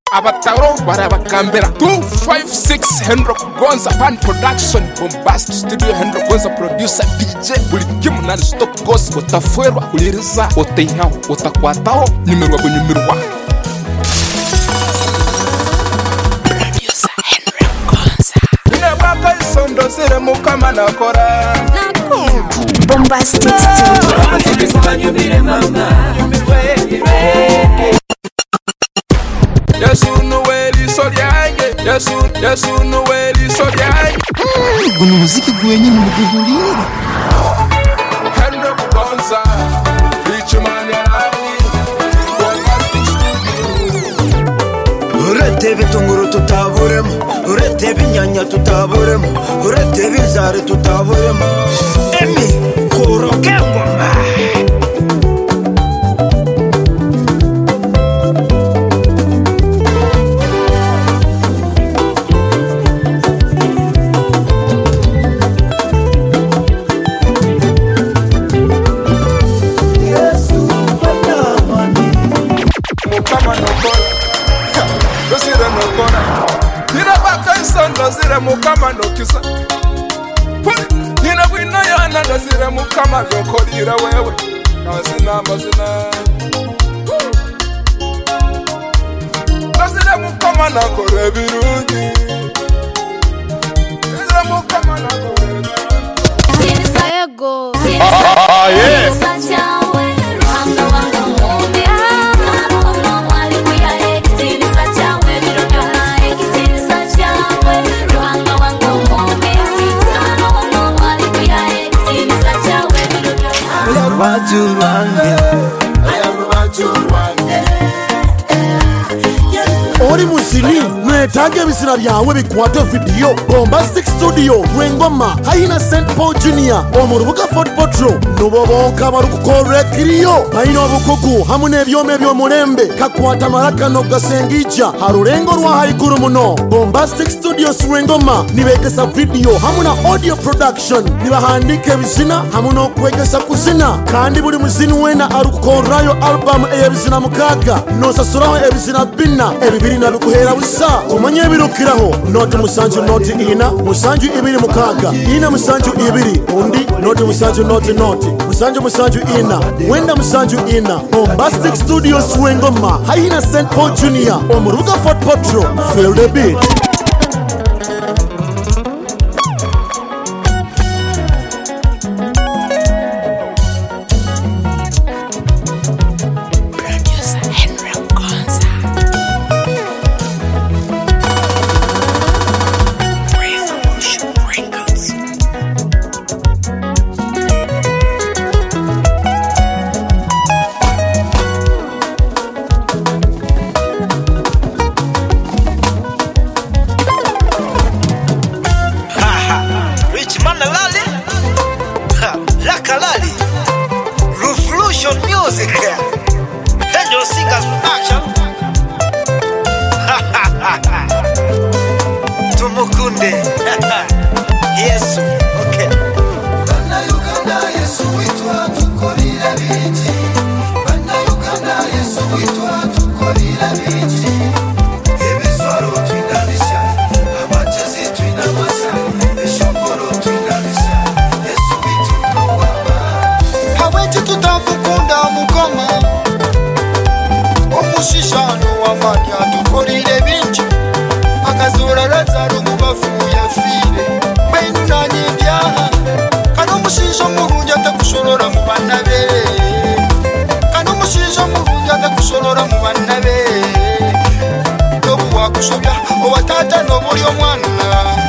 Abataro barabakambera 256 Henry Gonza Pan Production Bombast Studio Henry Gonza Producer DJ buli kimu nani stop gosi utafuerwa uliriza utaihaho utakwataho nyumirwa kunyumirwa Producer Henry Gonza Nabaka isondo zire mukama nakora Bombastic Studio Yesu nuweli sodiange Yesu nuweli sodiange Guno muziki gwenye mugihulira Henry Gonza Richman yarani Bombastic Studio Urete bitunguru tutaburemo Urete binyanya tutaburemo Urete bizare tutaburemo Emi kuroke ngoma Zire mukama nokisa Nina wina yana zire mukama yokorira wewe Nazina mazina Zire mukama nakore birungi Zire mukama nakore Sayego yeah Ori musini mwetange bisira byawe bikwata video Bombastic Studio Rwengoma Haina St. Paul Jr. Omurubuga Fort Potro Nubo bonka barukukore kiriyo Baino bukugu hamune byome byomulembe kakwata maraka no gasengija harurengo rwa haikuru muno Bombastic Studios Rwengoma nibegesa video hamuna audio production nibahandike bizina hamuno kwegesa kuzina kandi buri muzini wena arukukorayo album eyebizina mukaga no sasuraho ebizina binna ebibiri nabikuhera busa kumanye birukiraho note musanju note ina musanju ibiri mukaga ina musanju ibiri undi note musanju musanju ina wenda musanju ina Bombastic Studios Rwengoma Haina St. Paul Jr. Omuruga Fort Potro feel the beat Music Angel Singers Production Tumukunde Yesu okay Bana Uganda Yesu witwa tukorira binti Bana Uganda Yesu witwa tukorira binti Ebisoro twinabisha Amachezi twinabasa Eshokoro twinabisha Yesu witwa waba Hawetu tutakukunda mukoma Omushishano wamanya tukorire binti Akazura Lazaro mubafu yafire Benu nani byaha Kano mushisho murungi atakushorora mu bana be Kano mushisho murungi atakushorora mu bana be Tobu wakushobya Owatata nobuli omwana